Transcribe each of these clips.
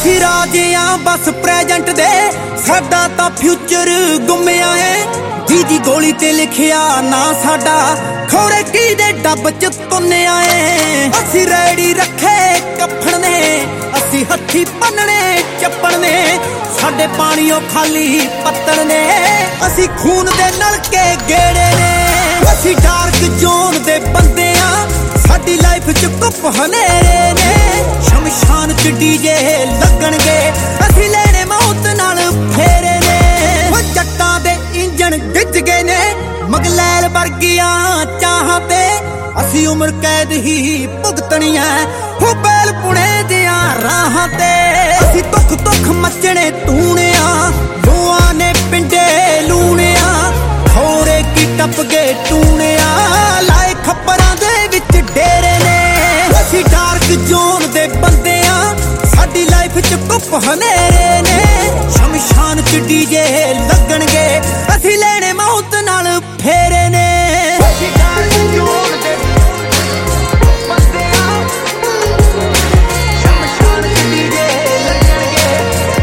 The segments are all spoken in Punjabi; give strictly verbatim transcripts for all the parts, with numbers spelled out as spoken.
ਅਸੀਂ ਰਾਜੇ ਆਂ ਬਸ ਪ੍ਰੈਜੈਂਟ ਦੇ, ਸਾਡਾ ਤਾਂ ਫਿਊਚਰ ਗੁੰਮਿਆ ਏ। ਜੀ ਦੀ ਗੋਲੀ ਤੇ ਲਿਖਿਆ ਨਾ ਸਾਡਾ, ਖੋਰੇ ਕੀ ਦੇ ਡੱਬ ਚ ਤੁੰਨਿਆ ਏ। ਅਸੀਂ ਰੈਡੀ ਰੱਖੇ ਕੱਫਣ ਨੇ, ਅਸੀਂ ਹੱਥੀ ਪੰਨਣੇ ਚੱਪਣ ਨੇ, ਸਾਡੇ ਪਾਣੀਓ ਖਾਲੀ ਪੱਤਣ ਨੇ, ਅਸੀਂ ਖੂਨ ਦੇ ਨਲਕੇ ਗੇੜੇ ਨੇ। ਅਸੀਂ ਡਾਰਕ ਜ਼ੋਨ ਦੇ ਬੰਦੇ ਆ, ਸਾਡੀ ਲਾਈਫ ਚ ਕੁੱਪ ਹਨੇਰੇ ਨੇ। ਸ਼ਮਸ਼ਾਨ ਚ ਡੀਜੇ ਲੱਗਣਗੇ, ਅਸੀਂ ਲੈਣੇ ਮੌਤ ਨਾਲ ਫੇਰੇ ਨੇ। ਉਹ ਜੱਟਾਂ ਦੇ ਇੰਜਣ ਗਿੱਜ ਗਏ ਨੇ, ਮਗਲੈਲ ਵਰਗੀਆਂ ਚਾਹਾਂ ਤੇ, ਅਸੀਂ ਉਮਰ ਕੈਦ ਹੀ ਭੁਗਤਣੀ ਐ ਹੋ ਬੈਲ ਪੁਣੇ ਦੀਆਂ ਰਾਹਾਂ ਤੇ। ਅਸੀਂ ਦੁੱਖ ਦੁੱਖ ਮੱਚਣੇ ਟੂਣਿਆ, ਦੋਆਂ ਨੇ ਪਿੰਡੇ ਲੂਣਿਆ, ਖੋਰੇ ਕੀ ਟੱਪ ਗਏ ਟੂਣਿਆ, ਲਾਏ ਖੱਪਰਾਂ ਦੇ ਵਿੱਚ ਡੇਰੇ ਨੇ। ਅਸੀਂ ਡਾਰਕ ਜ਼ੋਨ ਦੇ ਬੰਦੇ ਆ, ਸਾਡੀ ਲਾਈਫ ਚ ਕੁੱਪ ਹਨੇਰੇ ਨੇ। ਸ਼ਮਸ਼ਾਨ ਚ ਡੀਜੇ ਲੱਗਣਗੇ, ਅਸੀਂ ਲੈਣੇ ਮੌਤ ਨਾਲ ਫੇਰੇ ਨੇ। ਅਸੀਂ ਡਾਰਕ ਜ਼ੋਨ ਦੇ ਬੰਦੇ ਆ, ਸ਼ਮਸ਼ਾਨ ਚ ਡੀਜੇ ਲੱਗਣਗੇ।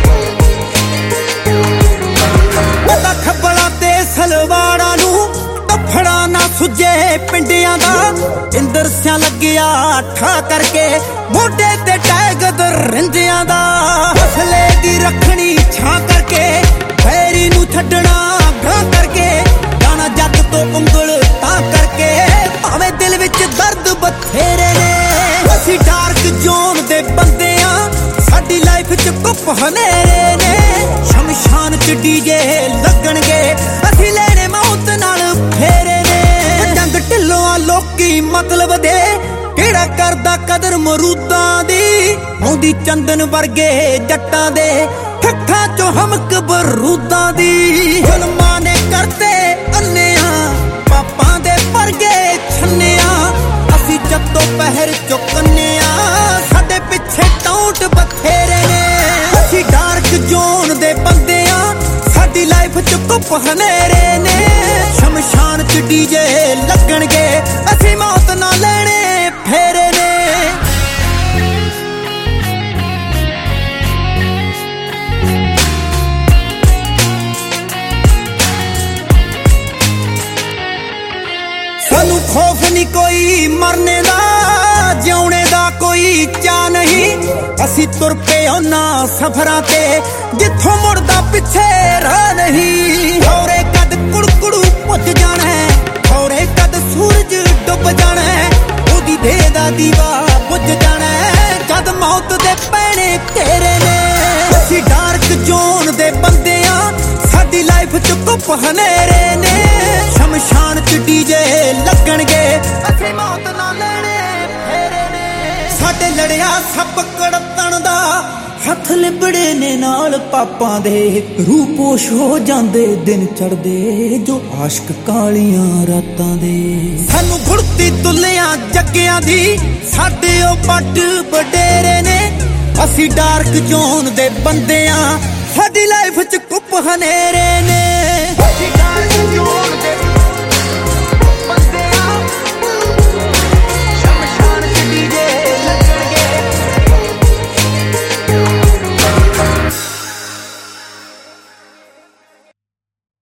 ਪਤਾ ਖੱਬਲਾਂ ਤੇ ਸਲਵਾਰਾਂ ਨੂੰ ਟੱਫੜਾ ਨਾ ਸੁੱਜੇ ਪਿੰਡਿਆਂ ਦਾ, ਇੰਦਰ ਸਿਆਂ ਲੱਗਿਆ ਠਾ ਕਰਕੇ, ਮੋਢੇ ਤੇ ਟੈਗ ਦਰਿੰਦਿਆਂ ਦਾ। ਹਸਲੇ ਦੀ ਰੱਖਣੀ ਛਾਂ ਕਰਕੇ, ਫੇਰੀ ਨੂੰ ਛੱਡਣਾ ਗਾਂ ਕਰਕੇ, ਜਾਣਾ ਜੱਟ ਤੋਂ ਉਂਗਲ ਤਾਂ ਕਰਕੇ, ਭਾਵੇਂ ਦਿਲ ਵਿੱਚ ਦਰਦ ਬਥੇਰੇ ਨੇ। ਅਸੀਂ ਡਾਰਕ ਜ਼ੋਨ ਦੇ ਬੰਦੇ ਆ, ਸਾਡੀ ਲਾਈਫ ਚ ਕੁੱਪ ਹਨੇਰੇ ਨੇ। ਸ਼ਮਸ਼ਾਨ ਚ ਡੀਜੇ ਲੱਗਣਗੇ, ਅਸੀਂ ਲੈਣੇ ਮੌਤ ਨਾਲ ਫੇਰੇ ਨੇ। ਜੰਗ ਢਿੱਲੋਂ ਲੋਕੀ ਮਤਲਬ ਦੇ, ਕਿਹੜਾ ਕਰਦਾ ਕਦਰ ਮਰੂਦਾਂ ਦੀ, ਆਉਂਦੀ ਚੰਦਨ ਵਰਗੇ ਜੱਟਾਂ ਦੇ, ਅੱਖਾਂ ਚੋਂ ਹਮਕ ਬਰੂਦਾਂ ਦੀ। ਜ਼ੁਲਮਾਂ ਨੇ ਕਰਤੇ ਅੰਨਿਆਂ, ਪਾਪਾਂ ਦੇ ਵਰਗੇ ਛੰਨਿਆਂ, ਅਸੀਂ ਜੱਤੋਂ ਪਹਿਰ ਚੁੱਕਨਿਆਂ, ਸਾਡੇ ਪਿੱਛੇ ਟੌਂਟ ਬਥੇਰੇ ਨੇ। ਅਸੀਂ ਡਾਰਕ ਜ਼ੋਨ ਦੇ ਬੰਦੇ ਆ, ਸਾਡੀ ਲਾਈਫ ਚ ਕੁੱਪ ਹਨੇਰੇ ਨੇ। ਸ਼ਮਸ਼ਾਨ ਚ ਡੀਜੇ ਲੱਗਣਗੇ, ਅਸੀਂ ਮੌਤ ਨਾ ਲੈਣੇ ਫੇਰੇ ਨੇ। ਸਾਨੂੰ ਖੌਫ ਨਹੀਂ ਕੋਈ ਮਰਨੇ ਦਾ, ਜਿਉਣੇ ਦਾ ਕੋਈ ਚਾਅ ਨਹੀਂ। ਅਸੀਂ ਤੁਰ ਪਏ ਉਹਨਾਂ ਸਫ਼ਰਾਂ ਤੇ, ਜਿੱਥੋਂ ਮੁੜਦਾ ਪਿੱਛੇ ਰਾਹ ਨਹੀਂ। ਖੌਰੇ ਕਦ ਕੁੜਕੜੂ ਪੁੱਜ ਜਾਣਾ, ਖੌਰੇ ਕਦ ਸੂਰਜ ਡੁੱਬ ਜਾਣਾ, ਉਹਦੀ ਦੇਹ ਦਾ ਦੀਵਾ ਬੁੱਝ ਜਾਣਾ, ਜਦ ਮੌਤ ਦੇ ਪੈਣੇ ਤੇਰੇ ਨੇ। ਅਸੀਂ ਡਾਰਕ ਜ਼ੋਨ ਦੇ ਬੰਦੇ ਆ, ਸਾਡੀ ਲਾਈਫ ਚ ਕੁੱਪ ਹਨੇਰੇ ਨੇ। ਸ਼ਮਸ਼ਾਨ ਚ ਡੀਜੇ ਲੱਗਣਗੇ, ਅਸੀਂ ਮੌਤ ਨਾ ਲੈਣੇ ਫੇਰੇ ਨੇ। ਸਾਡੇ ਲੜਿਆ ਸੱਪ ਕੜਤਣ ਦਾ, ਹੱਥ ਲਿਬੜੇ ਨੇ ਨਾਲ ਪਾਪਾਂ ਦੇ, ਰੂਹ ਪੋਸ਼ ਹੋ ਜਾਂਦੇ ਦਿਨ ਚੜਦੇ, ਜੋ ਆਸ਼ਕ ਕਾਲੀਆਂ ਰਾਤਾਂ ਦੇ। ਸਾਨੂੰ ਘੁੜਤੀ ਦੁੱਲਿਆਂ ਜੱਗਿਆਂ ਦੀ, ਸਾਡੇ ਉਹ ਪੱਟ ਵਡੇਰੇ ਨੇ। ਅਸੀਂ ਡਾਰਕ ਜ਼ੋਨ ਦੇ ਬੰਦੇ ਆ, ਸਾਡੀ ਲਾਈਫ ਚ ਕੁੱਪ ਹਨੇਰੇ